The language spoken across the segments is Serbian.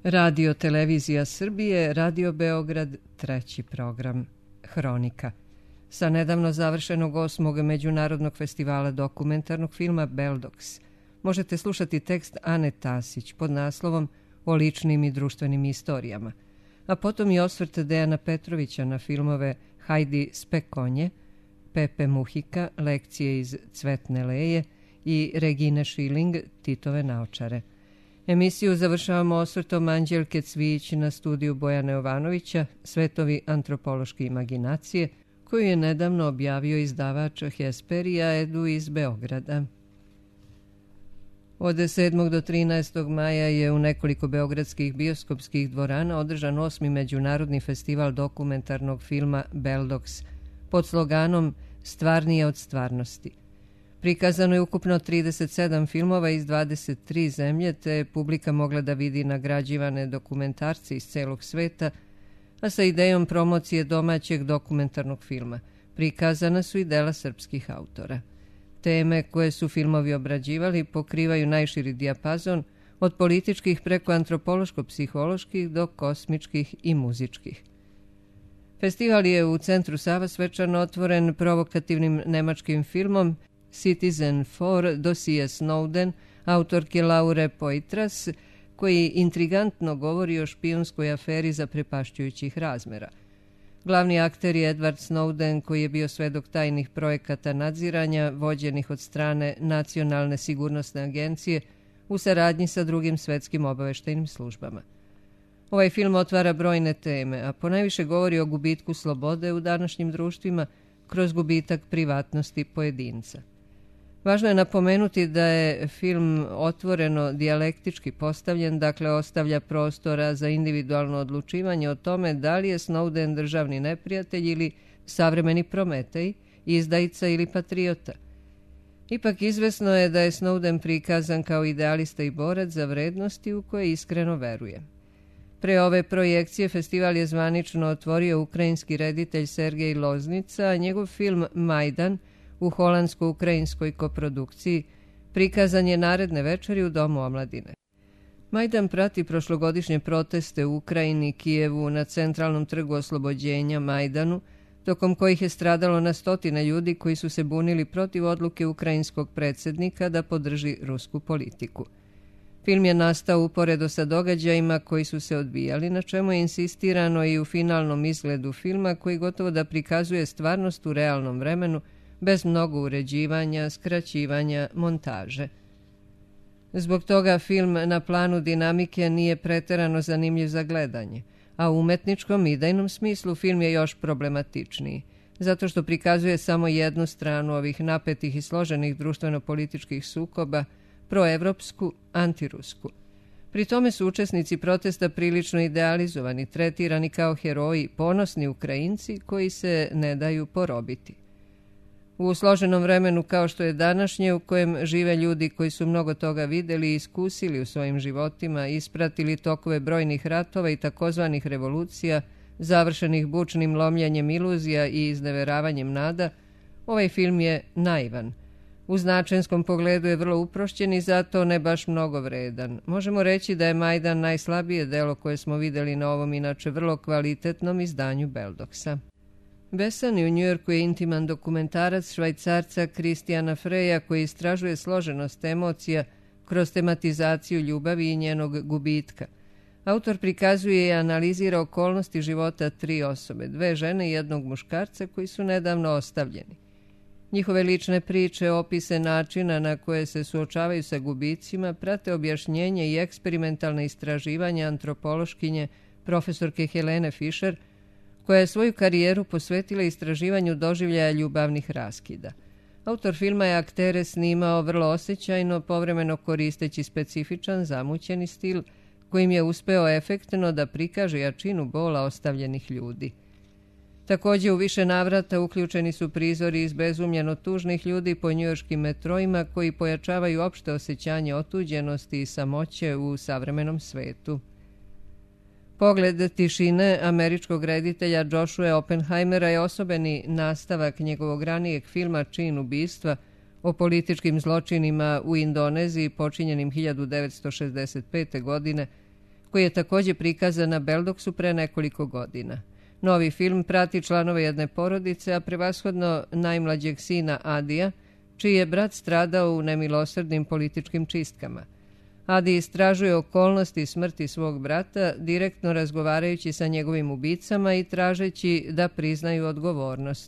Radio Televizija Srbije, Radio Beograd, treći program, Hronika. Sa nedavno završenog 8. Međunarodnog festivala dokumentarnog filma Beldoks možete slušati tekst Ane Tasić pod naslovom O ličnim i društvenim istorijama, a potom i osvrt Dejana Petrovića na filmove Hajdi Spekonje, Pepe Muhika, Lekcije iz Cvetne leje i Regine Šiling, Titove naočare. Emisiju završavamo osvrtom Anđelke Cvijić na studiju Bojana Jovanovića, Svetovi antropološke imaginacije, koju je nedavno objavio izdavač Hesperija Edu iz Beograda. Od 7. do 13. maja je u nekoliko beogradskih bioskopskih dvorana održan 8. Međunarodni festival dokumentarnog filma Beldoks pod sloganom Stvarnije od stvarnosti. Prikazano je ukupno 37 filmova iz 23 zemlje, te je publika mogla da vidi nagrađivane dokumentarce iz celog sveta, a sa idejom promocije domaćeg dokumentarnog filma. Prikazana su i dela srpskih autora. Teme koje su filmovi obrađivali pokrivaju najširi dijapazon, od političkih preko antropološko-psiholoških do kosmičkih i muzičkih. Festival je u centru Sava svečano otvoren provokativnim nemačkim filmom Citizen 4 dosije Snowden, autorke Laure Poitras, koji intrigantno govori o špijunskoj aferi zaprepašćujućih razmera. Glavni akter je Edward Snowden, koji je bio svedok tajnih projekata nadziranja vođenih od strane Nacionalne sigurnosne agencije u saradnji sa drugim svetskim obaveštajnim službama. Ovaj film otvara brojne teme, a ponajviše govori o gubitku slobode u današnjim društvima kroz gubitak privatnosti pojedinca. Važno je napomenuti da je film otvoreno dijalektički postavljen, dakle ostavlja prostora za individualno odlučivanje o tome da li je Snowden državni neprijatelj ili savremeni Prometej, izdajica ili patriota. Ipak izvesno je da je Snowden prikazan kao idealista i borac za vrednosti u koje iskreno veruje. Pre ove projekcije festival je zvanično otvorio ukrajinski reditelj Sergej Loznica, a njegov film Majdan u holandsko-ukrajinskoj koprodukciji prikazan je naredne večeri u Domu omladine. Majdan prati prošlogodišnje proteste u Ukrajini, Kijevu, na centralnom trgu oslobođenja Majdanu, tokom kojih je stradalo na stotine ljudi koji su se bunili protiv odluke ukrajinskog predsjednika da podrži rusku politiku. Film je nastao uporedo sa događajima koji su se odvijali, na čemu je insistirano i u finalnom izgledu filma koji gotovo da prikazuje stvarnost u realnom vremenu, bez mnogo uređivanja, skraćivanja, montaže. Zbog toga film na planu dinamike nije preterano zanimljiv za gledanje, a u umetničkom idejnom smislu film je još problematičniji, zato što prikazuje samo jednu stranu ovih napetih i složenih društveno-političkih sukoba, proevropsku, antirusku. Pri tome su učesnici protesta prilično idealizovani, tretirani kao heroji, ponosni Ukrajinci koji se ne daju porobiti. U složenom vremenu kao što je današnje, u kojem žive ljudi koji su mnogo toga videli i iskusili u svojim životima, ispratili tokove brojnih ratova i takozvanih revolucija, završenih bučnim lomljenjem iluzija i izneveravanjem nada, ovaj film je naivan. U značenskom pogledu je vrlo uprošćen i zato ne baš mnogo vredan. Možemo reći da je Majdan najslabije delo koje smo videli na ovom inače vrlo kvalitetnom izdanju Beldoksa. Besani u Njujorku je intiman dokumentarac Švajcarca Kristijana Freja koji istražuje složenost emocija kroz tematizaciju ljubavi i njenog gubitka. Autor prikazuje i analizira okolnosti života 3 osobe, 2 žene i 1 muškarca koji su nedavno ostavljeni. Njihove lične priče, opise načina na koje se suočavaju sa gubicima, prate objašnjenje i eksperimentalne istraživanja antropološkinje profesorke Helene Fischer, koja je svoju karijeru posvetila istraživanju doživljaja ljubavnih raskida. Autor filma je aktere snimao vrlo osjećajno, povremeno koristeći specifičan zamućeni stil, kojim je uspeo efektno da prikaže jačinu bola ostavljenih ljudi. Također u više navrata uključeni su prizori izbezumljeno tužnih ljudi po njujorškim metroima koji pojačavaju opšte osjećanje otuđenosti i samoće u savremenom svetu. Pogled tišine američkog reditelja Joshua Oppenheimera je osobeni nastavak njegovog ranijeg filma Čin ubistva o političkim zločinima u Indoneziji počinjenim 1965. godine, koji je također prikazan na Beldoksu pre nekoliko godina. Novi film prati članove jedne porodice, a prevashodno najmlađeg sina Adija, čiji je brat stradao u nemilosrdnim političkim čistkama. Adi istražuje okolnosti smrti svog brata, direktno razgovarajući sa njegovim ubicama i tražeći da priznaju odgovornost.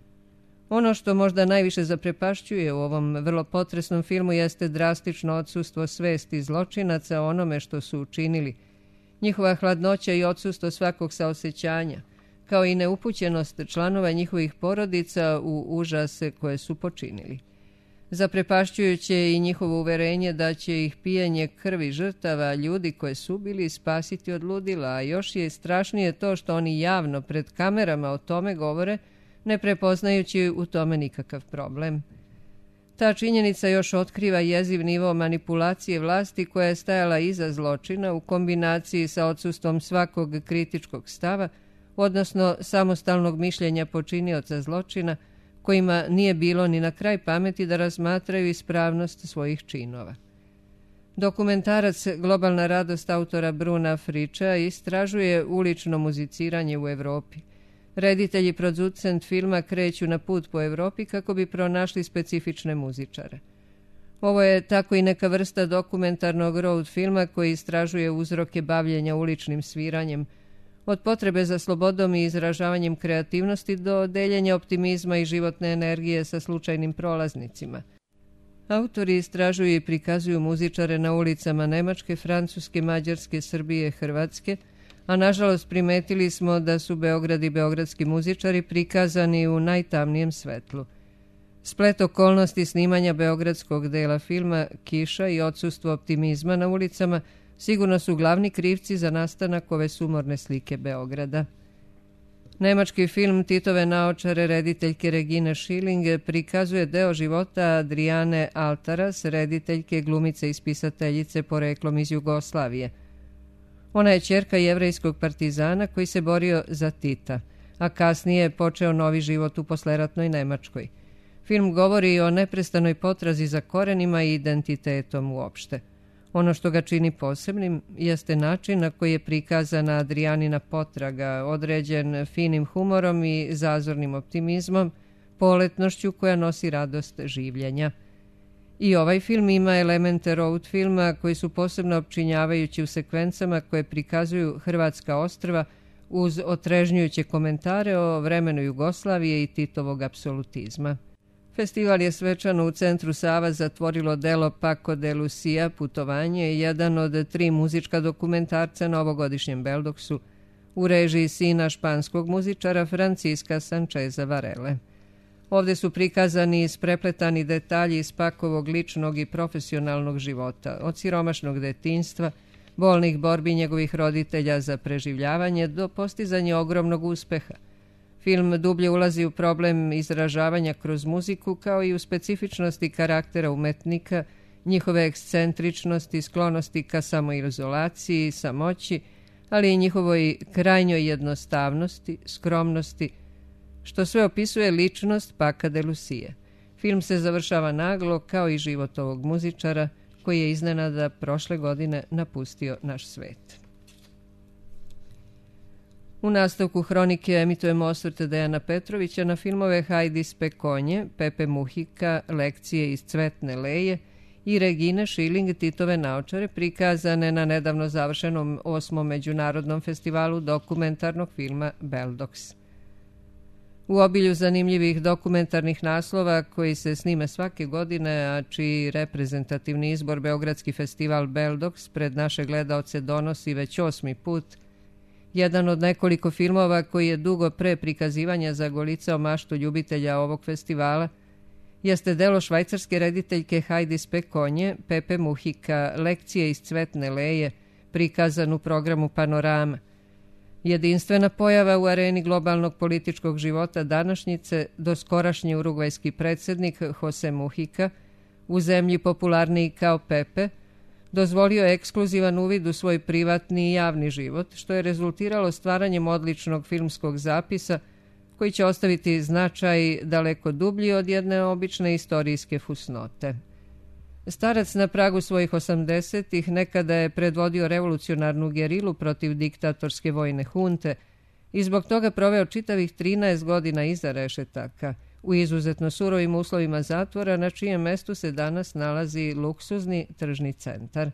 Ono što možda najviše zaprepašćuje u ovom vrlo potresnom filmu jeste drastično odsustvo svesti zločinaca o onome što su učinili, njihova hladnoća i odsustvo svakog saosećanja, kao i neupućenost članova njihovih porodica u užase koje su počinili. Zaprepašćujuće je i njihovo uverenje da će ih pijenje krvi žrtava ljudi koje su ubili spasiti od ludila, a još je strašnije to što oni javno pred kamerama o tome govore, ne prepoznajući u tome nikakav problem. Ta činjenica još otkriva jeziv nivo manipulacije vlasti koja je stajala iza zločina u kombinaciji sa odsustvom svakog kritičkog stava, odnosno samostalnog mišljenja počinioca zločina, kojima nije bilo ni na kraj pameti da razmatraju ispravnost svojih činova. Dokumentarac Globalna radost autora Bruna Friča istražuje ulično muziciranje u Evropi. Reditelj i producent filma kreću na put po Evropi kako bi pronašli specifične muzičare. Ovo je tako i neka vrsta dokumentarnog road filma koji istražuje uzroke bavljenja uličnim sviranjem, od potrebe za slobodom i izražavanjem kreativnosti do deljenja optimizma i životne energije sa slučajnim prolaznicima. Autori istražuju i prikazuju muzičare na ulicama Nemačke, Francuske, Mađarske, Srbije, Hrvatske, a nažalost primetili smo da su Beograd i beogradski muzičari prikazani u najtamnijem svetlu. Splet okolnosti snimanja beogradskog dela filma, kiša i odsustvo optimizma na ulicama sigurno su glavni krivci za nastanak ove sumorne slike Beograda. Nemački film Titove naočare rediteljke Regine Schilling prikazuje deo života Adriane Altaras, rediteljke, glumice i spisateljice poreklom iz Jugoslavije. Ona je ćerka jevrejskog partizana koji se borio za Tita, a kasnije je počeo novi život u posleratnoj Nemačkoj. Film govori o neprestanoj potrazi za korenima i identitetom uopšte. Ono što ga čini posebnim jeste način na koji je prikazana Adrijanina potraga, određen finim humorom i zazornim optimizmom, poletnošću koja nosi radost življenja. I ovaj film ima elemente road filma koji su posebno opčinjavajući u sekvencama koje prikazuju hrvatska ostrva uz otrežnjujuće komentare o vremenu Jugoslavije i Titovog apsolutizma. Festival je svečano u centru Sava zatvorilo delo Paco de Lucia, Putovanje, jedan od 3 muzička dokumentarca na ovogodišnjem Beldoksu, u režiji sina španskog muzičara Francisca Sancheza Varele. Ovdje su prikazani isprepletani detalji iz Pakovog ličnog i profesionalnog života, od siromašnog detinjstva, bolnih borbi njegovih roditelja za preživljavanje do postizanja ogromnog uspeha. Film dublje ulazi u problem izražavanja kroz muziku kao i u specifičnosti karaktera umetnika, njihove ekscentričnosti, sklonosti ka samoizolaciji, samoći, ali i njihovoj krajnjoj jednostavnosti, skromnosti, što sve opisuje ličnost Paca de Lucie. Film se završava naglo kao i život ovog muzičara koji je iznenada prošle godine napustio naš svet. U nastavku hronike emitujemo osvrte Dejana Petrovića na filmove Hajdi Spekonje, Pepe Muhika, Lekcije iz Cvetne leje i Regine Schilling, Titove naočare, prikazane na nedavno završenom 8. međunarodnom festivalu dokumentarnog filma Beldoks. U obilju zanimljivih dokumentarnih naslova koji se snime svake godine, a čiji reprezentativni izbor Beogradski festival Beldoks pred naše gledaoce donosi već 8. put, jedan od nekoliko filmova koji je dugo pre prikazivanja zagolicao maštu ljubitelja ovog festivala, jeste delo švajcarske rediteljke Hajdi Spekonje, Pepe Muhika, Lekcije iz Cvetne leje, prikazan u programu Panorama. Jedinstvena pojava u areni globalnog političkog života današnjice, doskorašnji urugvajski predsjednik Jose Muhika, u zemlji popularniji kao Pepe, dozvolio je ekskluzivan uvid u svoj privatni i javni život, što je rezultiralo stvaranjem odličnog filmskog zapisa koji će ostaviti značaj daleko dublji od jedne obične istorijske fusnote. Starac na pragu svojih 80-ih nekada je predvodio revolucionarnu gerilu protiv diktatorske vojne hunte i zbog toga proveo čitavih 13 godina iza rešetaka u izuzetno surovim uslovima zatvora, na čijem mestu se danas nalazi luksuzni tržni centar.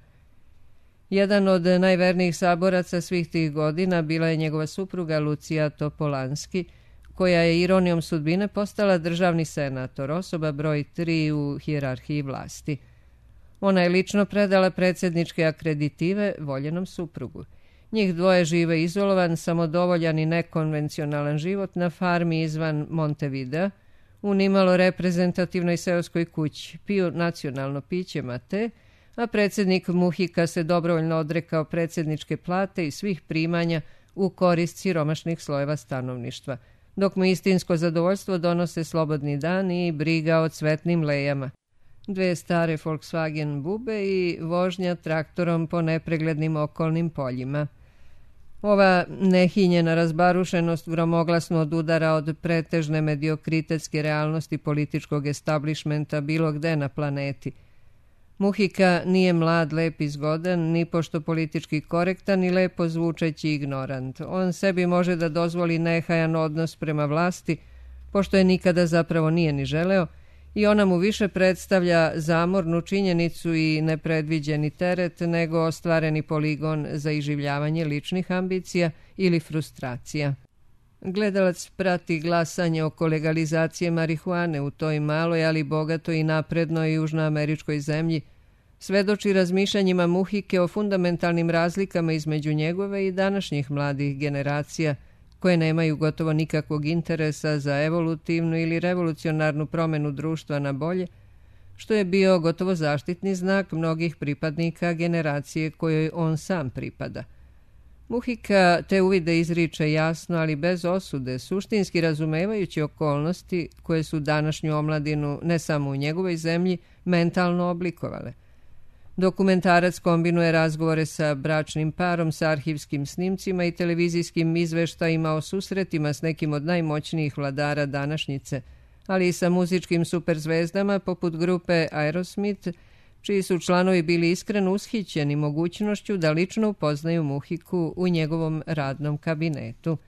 Jedan od najvernijih saboraca svih tih godina bila je njegova supruga Lucija Topolanski, koja je ironijom sudbine postala državni senator, osoba broj 3 u hijerarhiji vlasti. Ona je lično predala predsjedničke akreditive voljenom suprugu. Njih dvoje žive izolovan, samodovoljan i nekonvencionalan život na farmi izvan Montevidea, u nimalo reprezentativnoj seoskoj kući, piju nacionalno piće mate, a predsjednik Muhika se dobrovoljno odrekao predsjedničke plate i svih primanja u korist siromašnih slojeva stanovništva, dok mu istinsko zadovoljstvo donose slobodni dan i briga o cvetnim lejama, 2 stare Volkswagen bube i vožnja traktorom po nepreglednim okolnim poljima. Ova nehinjena razbarušenost gromoglasno odudara od pretežne mediokritetske realnosti političkog establishmenta bilo gde na planeti. Muhika nije mlad, lep i zgodan, ni pošto politički korektan i lepo zvučeći ignorant. On sebi može da dozvoli nehajan odnos prema vlasti, pošto je nikada zapravo nije ni želeo, i ona mu više predstavlja zamornu činjenicu i nepredviđeni teret nego ostvareni poligon za iživljavanje ličnih ambicija ili frustracija. Gledalac prati glasanje oko legalizacije marihuane u toj maloj, ali bogatoj i naprednoj južnoameričkoj zemlji, svedoči razmišljanjima Muhike o fundamentalnim razlikama između njegove i današnjih mladih generacija, koje nemaju gotovo nikakvog interesa za evolutivnu ili revolucionarnu promenu društva na bolje, što je bio gotovo zaštitni znak mnogih pripadnika generacije kojoj on sam pripada. Muhika te uvide izriče jasno, ali bez osude, suštinski razumevajući okolnosti koje su današnju omladinu, ne samo u njegovoj zemlji, mentalno oblikovale. Dokumentarac kombinuje razgovore sa bračnim parom, sa arhivskim snimcima i televizijskim izveštajima o susretima s nekim od najmoćnijih vladara današnjice, ali i sa muzičkim superzvezdama poput grupe Aerosmith, čiji su članovi bili iskreno ushićeni mogućnošću da lično upoznaju Muhiku u njegovom radnom kabinetu.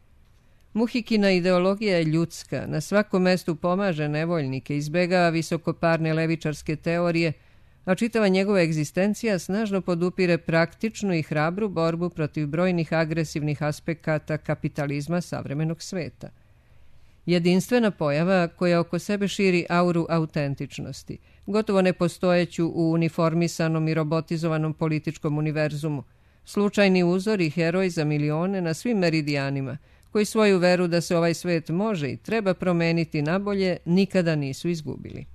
Muhikina ideologija je ljudska, na svakom mestu pomaže nevoljnike, izbegava visokoparne levičarske teorije, a čitava njegova egzistencija snažno podupire praktičnu i hrabru borbu protiv brojnih agresivnih aspekata kapitalizma savremenog sveta. Jedinstvena pojava koja oko sebe širi auru autentičnosti, gotovo nepostojeću u uniformisanom i robotizovanom političkom univerzumu, slučajni uzor i heroj za milione na svim meridijanima, koji svoju veru da se ovaj svet može i treba promeniti nabolje nikada nisu izgubili.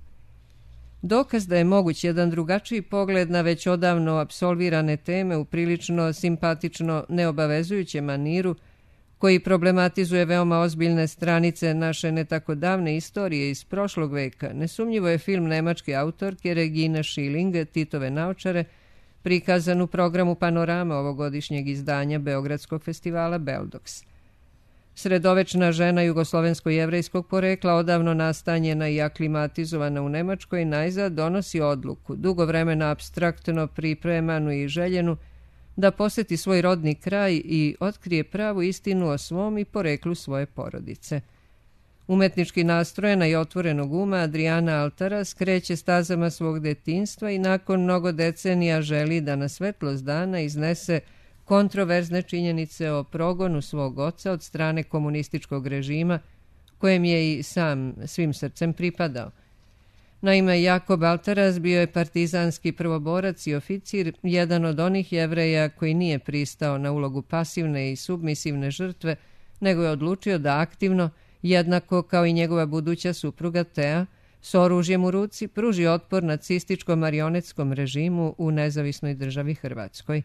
Dokaz da je moguć jedan drugačiji pogled na već odavno apsolvirane teme u prilično simpatično neobavezujućem maniru, koji problematizuje veoma ozbiljne stranice naše ne tako davne istorije iz prošlog veka, nesumnjivo je film nemačke autorke Regine Schilling, Titove naočare, prikazan u programu Panorama ovogodišnjeg izdanja Beogradskog festivala Beldox. Sredovečna žena jugoslovensko-jevrejskog porekla, odavno nastanjena i aklimatizovana u Nemačkoj, najzad donosi odluku, dugo vremena apstraktno pripremanu i željenu, da poseti svoj rodni kraj i otkrije pravu istinu o svom i poreklu svoje porodice. Umetnički nastrojena i otvorenog uma, Adriana Altara skreće stazama svog detinjstva i nakon mnogo decenija želi da na svetlost dana iznese kontroverzne činjenice o progonu svog oca od strane komunističkog režima, kojem je i sam svim srcem pripadao. Naime, Jakob Altaras bio je partizanski prvoborac i oficir, jedan od onih Jevreja koji nije pristao na ulogu pasivne i submisivne žrtve, nego je odlučio da aktivno, jednako kao i njegova buduća supruga Tea, s oružjem u ruci pruži otpor nacističkom marionetskom režimu u nezavisnoj državi Hrvatskoj.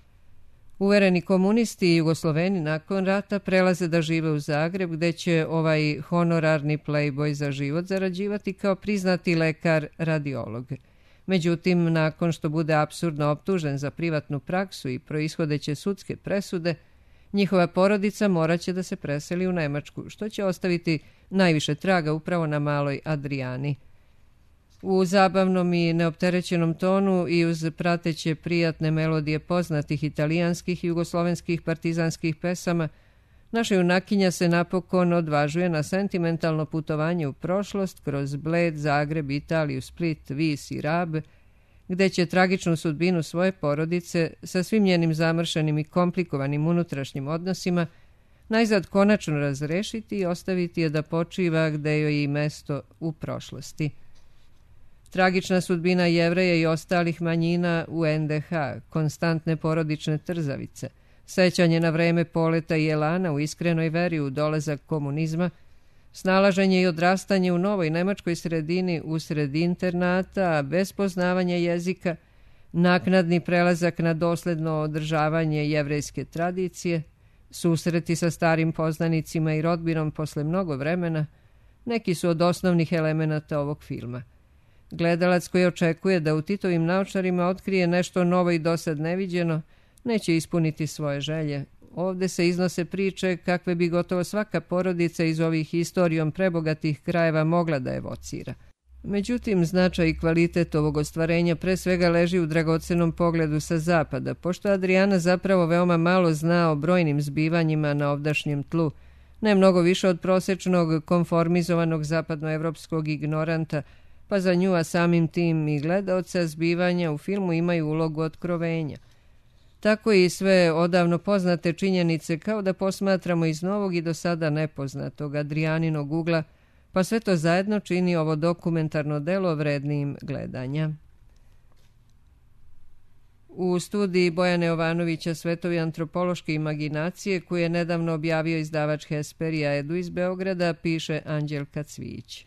Uvereni komunisti i Jugosloveni nakon rata prelaze da žive u Zagreb, gde će ovaj honorarni playboy za život zarađivati kao priznati lekar radiolog. Međutim, nakon što bude apsurdno optužen za privatnu praksu i proishodeće sudske presude, njihova porodica moraće da se preseli u Nemačku, što će ostaviti najviše traga upravo na maloj Adrijani. U zabavnom i neopterećenom tonu i uz prateće prijatne melodije poznatih italijanskih i jugoslovenskih partizanskih pesama, naša junakinja se napokon odvažuje na sentimentalno putovanje u prošlost kroz Bled, Zagreb, Italiju, Split, Vis i Rab, gde će tragičnu sudbinu svoje porodice sa svim njenim zamršenim i komplikovanim unutrašnjim odnosima najzad konačno razrešiti i ostaviti je da počiva gde joj je i mesto u prošlosti. Tragična sudbina Jevreja i ostalih manjina u NDH, konstantne porodične trzavice, sećanje na vreme poleta i elana u iskrenoj veri u dolazak komunizma, snalaženje i odrastanje u novoj nemačkoj sredini usred internata, bez poznavanja jezika, naknadni prelazak na dosledno održavanje jevrejske tradicije, susreti sa starim poznanicima i rodbinom posle mnogo vremena, neki su od osnovnih elemenata ovog filma. Gledalac koji očekuje da u Titovim naočarima otkrije nešto novo i dosad neviđeno, neće ispuniti svoje želje. Ovde se iznose priče kakve bi gotovo svaka porodica iz ovih istorijom prebogatih krajeva mogla da evocira. Međutim, značaj i kvalitet ovog ostvarenja pre svega leži u dragocenom pogledu sa zapada, pošto Adriana zapravo veoma malo zna o brojnim zbivanjima na ovdašnjem tlu, ne mnogo više od prosečnog konformizovanog zapadnoevropskog ignoranta, pa za nju, a samim tim i gledaoca, zbivanja u filmu imaju ulogu otkrovenja. Tako i sve odavno poznate činjenice kao da posmatramo iz novog i do sada nepoznatog Adrianinog ugla, pa sve to zajedno čini ovo dokumentarno delo vrednijim gledanja. U studiji Bojana Jovanovića Svetovi antropološke imaginacije, koju je nedavno objavio izdavač Hesperija Edu iz Beograda, piše Anđelka Cvijić.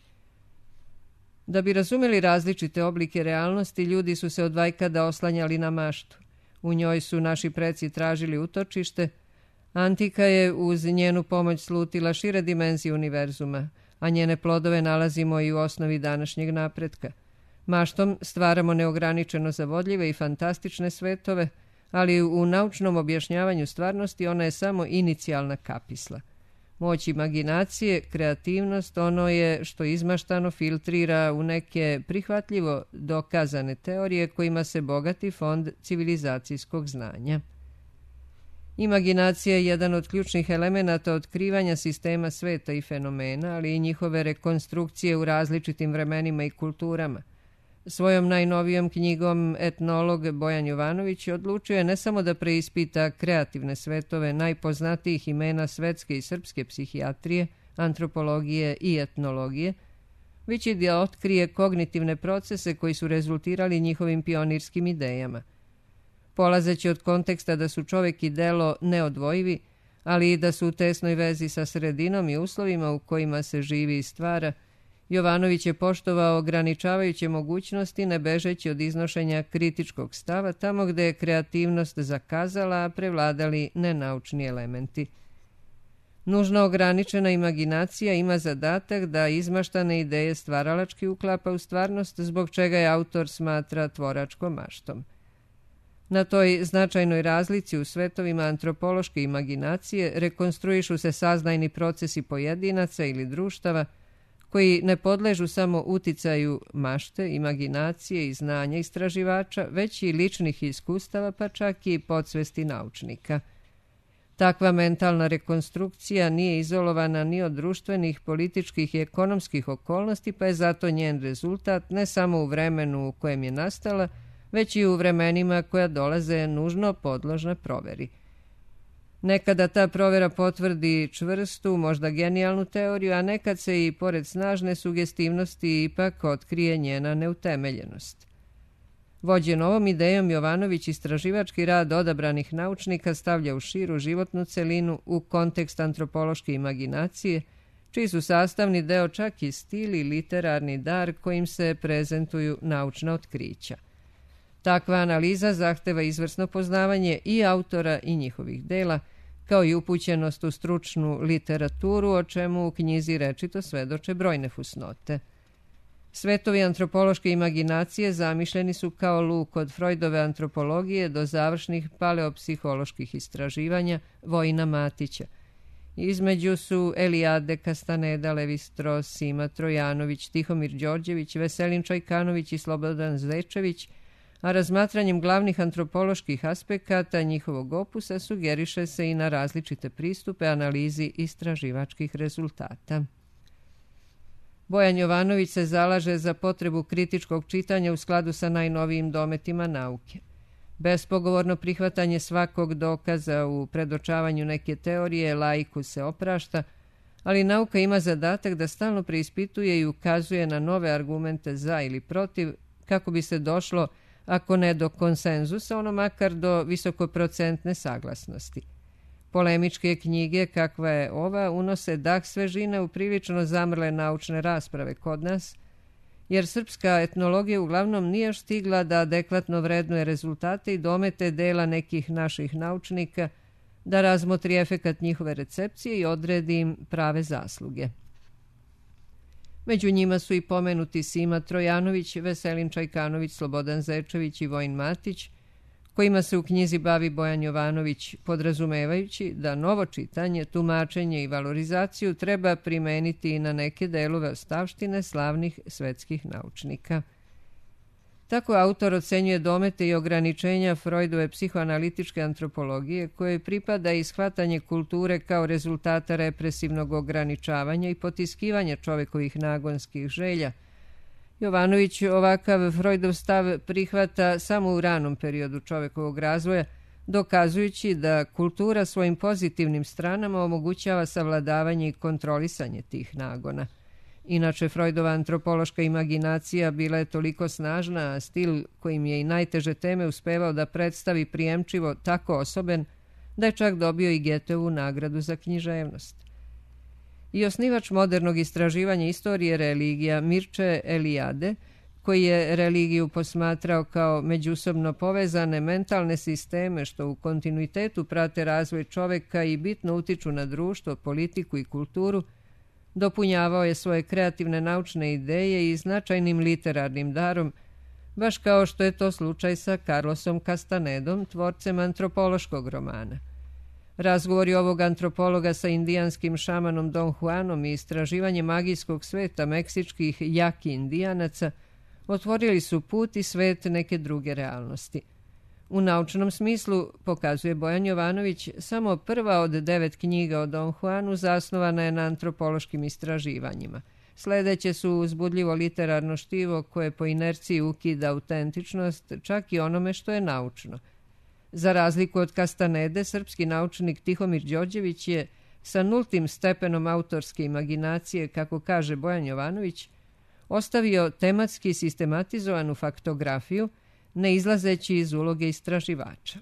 Da bi razumeli različite oblike realnosti, ljudi su se od vajkada oslanjali na maštu. U njoj su naši preci tražili utočište. Antika je uz njenu pomoć slutila šire dimenzije univerzuma, a njene plodove nalazimo i u osnovi današnjeg napretka. Maštom stvaramo neograničeno zavodljive i fantastične svetove, ali u naučnom objašnjavanju stvarnosti ona je samo inicijalna kapisla. Moć imaginacije, kreativnost, ono je što izmaštano filtrira u neke prihvatljivo dokazane teorije kojima se bogati fond civilizacijskog znanja. Imaginacija je jedan od ključnih elemenata otkrivanja sistema sveta i fenomena, ali i njihove rekonstrukcije u različitim vremenima i kulturama. Svojom najnovijom knjigom etnolog Bojan Jovanović odlučio je ne samo da preispita kreativne svetove najpoznatijih imena svetske i srpske psihijatrije, antropologije i etnologije, već i da otkrije kognitivne procese koji su rezultirali njihovim pionirskim idejama. Polazeći od konteksta da su čovek i delo neodvojivi, ali i da su u tesnoj vezi sa sredinom i uslovima u kojima se živi i stvara, Jovanović je poštovao ograničavajuće mogućnosti ne bežeći od iznošenja kritičkog stava tamo gde je kreativnost zakazala, a prevladali nenaučni elementi. Nužno ograničena imaginacija ima zadatak da izmaštane ideje stvaralački uklapa u stvarnost, zbog čega je autor smatra tvoračkom maštom. Na toj značajnoj razlici u svetovima antropološke imaginacije rekonstruišu se saznajni procesi pojedinaca ili društava koji ne podležu samo uticaju mašte, imaginacije i znanja istraživača, već i ličnih iskustava, pa čak i podsvesti naučnika. Takva mentalna rekonstrukcija nije izolovana ni od društvenih, političkih i ekonomskih okolnosti, pa je zato njen rezultat ne samo u vremenu u kojem je nastala, već i u vremenima koja dolaze nužno podložna proveri. Nekada ta provera potvrdi čvrstu, možda genijalnu teoriju, a nekad se i pored snažne sugestivnosti ipak otkrije njena neutemeljenost. Vođen ovom idejom, Jovanović istraživački rad odabranih naučnika stavlja u širu životnu celinu u kontekst antropološke imaginacije, čiji su sastavni deo čak i stil i literarni dar kojim se prezentuju naučna otkrića. Takva analiza zahteva izvrsno poznavanje i autora i njihovih dela, kao i upućenost u stručnu literaturu, o čemu u knjizi rečito svedoče brojne fusnote. Svetovi antropološke imaginacije zamišljeni su kao luk od Freudove antropologije do završnih paleopsiholoških istraživanja Vojina Matića. Između su Elijade, Castaneda, Levi-Strauss, Sima Trojanović, Tihomir Đorđević, Veselin Čajkanović i Slobodan Zečević, a razmatranjem glavnih antropoloških aspekata njihovog opusa sugeriše se i na različite pristupe analizi istraživačkih rezultata. Bojan Jovanović se zalaže za potrebu kritičkog čitanja u skladu sa najnovijim dometima nauke. Bespogovorno prihvatanje svakog dokaza u predočavanju neke teorije laiku se oprašta, ali nauka ima zadatak da stalno preispituje i ukazuje na nove argumente za ili protiv, kako bi se došlo, ako ne do konsenzusa, ono makar do visokoprocentne saglasnosti. Polemičke knjige, kakva je ova, unose dah svežine u prilično zamrle naučne rasprave kod nas, jer srpska etnologija uglavnom nije još stigla da adekvatno vrednuje rezultate i domete dela nekih naših naučnika, da razmotri efekat njihove recepcije i odredi im prave zasluge. Među njima su i pomenuti Sima Trojanović, Veselin Čajkanović, Slobodan Zečević i Vojin Matić, kojima se u knjizi bavi Bojan Jovanović, podrazumevajući da novo čitanje, tumačenje i valorizaciju treba primeniti i na neke delove ostavštine slavnih svetskih naučnika. Tako autor ocenjuje domete i ograničenja Freudove psihoanalitičke antropologije, koje pripada i shvatanje kulture kao rezultata represivnog ograničavanja i potiskivanja čovekovih nagonskih želja. Jovanović ovakav Freudov stav prihvata samo u ranom periodu čovekovog razvoja, dokazujući da kultura svojim pozitivnim stranama omogućava savladavanje i kontrolisanje tih nagona. Inače, Freudova antropološka imaginacija bila je toliko snažna, a stil kojim je i najteže teme uspevao da predstavi prijemčivo tako osoben, da je čak dobio i Goetheovu nagradu za književnost. I osnivač modernog istraživanja istorije religija Mircea Eliade, koji je religiju posmatrao kao međusobno povezane mentalne sisteme što u kontinuitetu prate razvoj čoveka i bitno utiču na društvo, politiku i kulturu, dopunjavao je svoje kreativne naučne ideje i značajnim literarnim darom, baš kao što je to slučaj sa Carlosom Castanedom, tvorcem antropološkog romana. Razgovori ovog antropologa sa indijanskim šamanom Don Juanom i istraživanje magijskog sveta meksičkih jaki indijanaca otvorili su put i svet neke druge realnosti. U naučnom smislu, pokazuje Bojan Jovanović, samo prva od 9 knjiga o Don Juanu zasnovana je na antropološkim istraživanjima. Sledeće su uzbudljivo literarno štivo koje po inerciji ukida autentičnost čak i onome što je naučno. Za razliku od Castanede, srpski naučnik Tihomir Đorđević je sa nultim stepenom autorske imaginacije, kako kaže Bojan Jovanović, ostavio tematski sistematizovanu faktografiju, ne izlazeći iz uloge istraživača.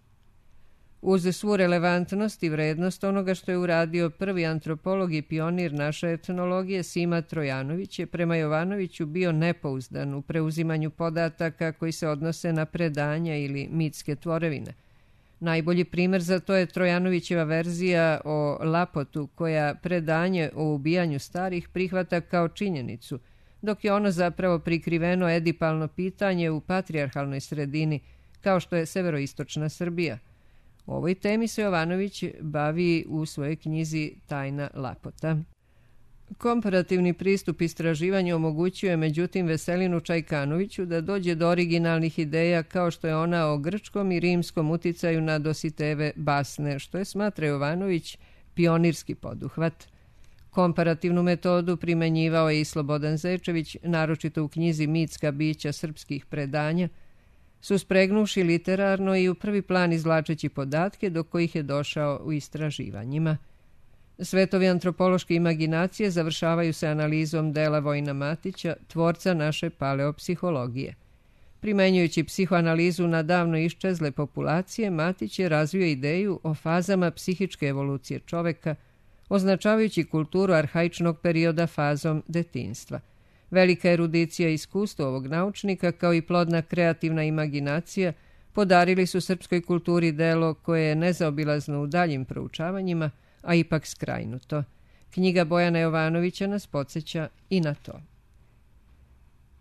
Uz svu relevantnost i vrednost onoga što je uradio prvi antropolog i pionir naše etnologije, Sima Trojanović je prema Jovanoviću bio nepouzdan u preuzimanju podataka koji se odnose na predanja ili mitske tvorevine. Najbolji primer za to je Trojanovićeva verzija o Lapotu, koja predanje o ubijanju starih prihvata kao činjenicu, dok je ono zapravo prikriveno edipalno pitanje u patrijarhalnoj sredini, kao što je severoistočna Srbija. O ovoj temi se Jovanović bavi u svojoj knjizi Tajna Lapota. Komparativni pristup istraživanju omogućuje međutim Veselinu Čajkanoviću da dođe do originalnih ideja kao što je ona o grčkom i rimskom uticaju na Dositejeve basne, što je, smatra Jovanović, pionirski poduhvat. Komparativnu metodu primenjivao je i Slobodan Zečević, naročito u knjizi Mitska bića srpskih predanja, suspregnuši literarno i u prvi plan izvlačeći podatke do kojih je došao u istraživanjima. Svetovi antropološke imaginacije završavaju se analizom dela Vojina Matića, tvorca naše paleopsihologije. Primenjujući psihoanalizu na davno iščezle populacije, Matić je razvio ideju o fazama psihičke evolucije čoveka, označavajući kulturu arhaičnog perioda fazom detinjstva. Velika erudicija i iskustvo ovog naučnika, kao i plodna kreativna imaginacija, podarili su srpskoj kulturi delo koje je nezaobilazno u daljim proučavanjima, a ipak skrajnuto. Knjiga Bojana Jovanovića nas podsjeća i na to.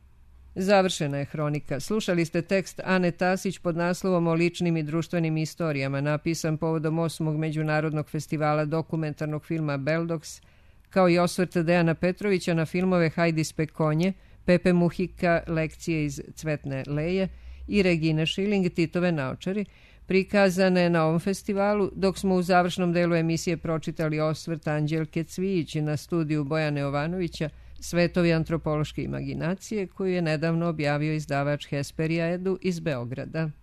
Završena je hronika. Slušali ste tekst Ane Tasić pod naslovom O ličnim i društvenim istorijama, napisan povodom 8. Međunarodnog festivala dokumentarnog filma Beldoks, kao i osvrt Dejana Petrovića na filmove Hajdi Spekonje, Pepe Muhika, Lekcije iz Cvetne leje i Regine Schilling, Titove naočari, prikazane na ovom festivalu, dok smo u završnom delu emisije pročitali osvrt Anđelke Cvijić na studiju Bojana Jovanovića Svetovi antropološke imaginacije, koju je nedavno objavio izdavač Hesperia Edu iz Beograda.